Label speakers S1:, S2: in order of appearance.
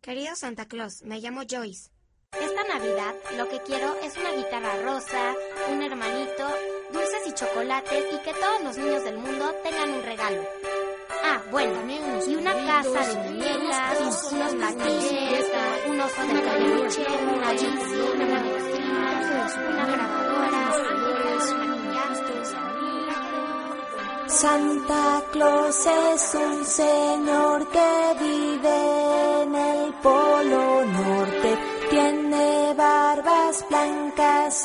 S1: Querido Santa Claus, me llamo Joyce.
S2: Esta Navidad lo que quiero es una guitarra rosa, un hermanito, dulces y chocolates y que todos los niños del mundo tengan un regalo. Ah, bueno, y una casa de muñecas, unos platillos, un oso de peluche, una bici, una cocina, una grabadora,
S3: Santa Claus es un señor que vive en el Polo Norte, tiene barbas blancas